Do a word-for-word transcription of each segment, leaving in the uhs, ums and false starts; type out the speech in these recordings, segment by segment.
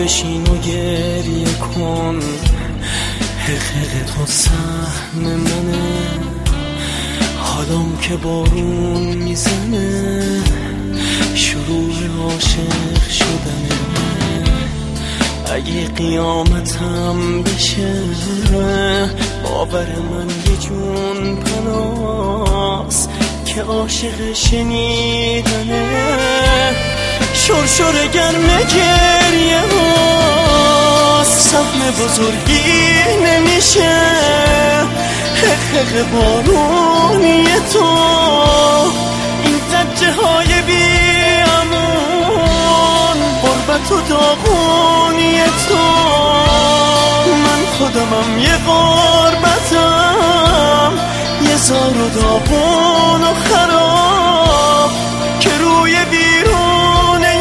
بشین و گریه کن، حقیقت تو سهم منه، حالم که بارون میزنه، شروع عاشق شدنه. اگه قیامتم بشه باور من یه جون پناس که عاشق شنیدنه. شرشر گرم گریه هاست، سهم بزرگی نمیشه، حقیق بارونی تو، این زجه های بی امان، غربت و داغونی تو. من خودمم یه غربتم، یه زار و داغون و خراب که روی بیرونه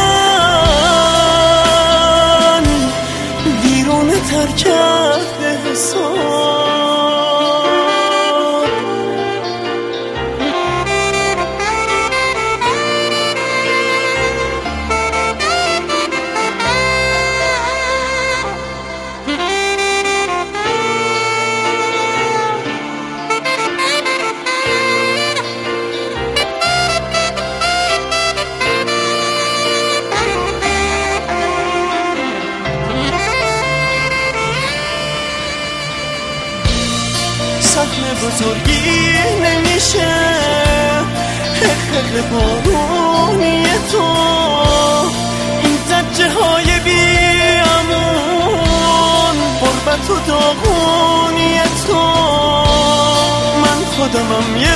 من بیرونه تر کرده حساب. سهم بزرگی نمیشه، حقیق بارونی تو، این زجه های بی امان، غربت و داغونی تو. من خودمم یه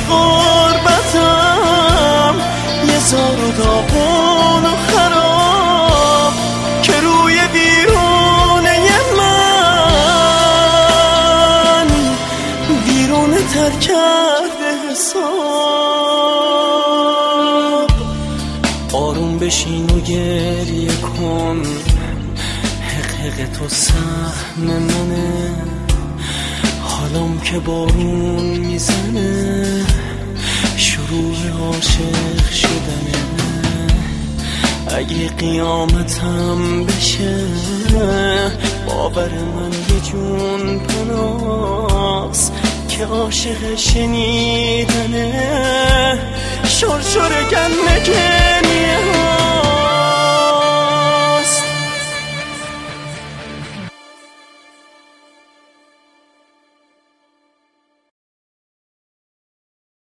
غربتم، یه زار و داغون و خراب که روی بیرونه من بیرونه تر کرده حساب. آروم بشین و گریه کن، حقیق تو سهم منه، حالم که بارون میزنه، شروع عاشق شدنه. اگه قیامتم بشه باور من یه جون پناس که عاشق شنیدنه. شرشر گرم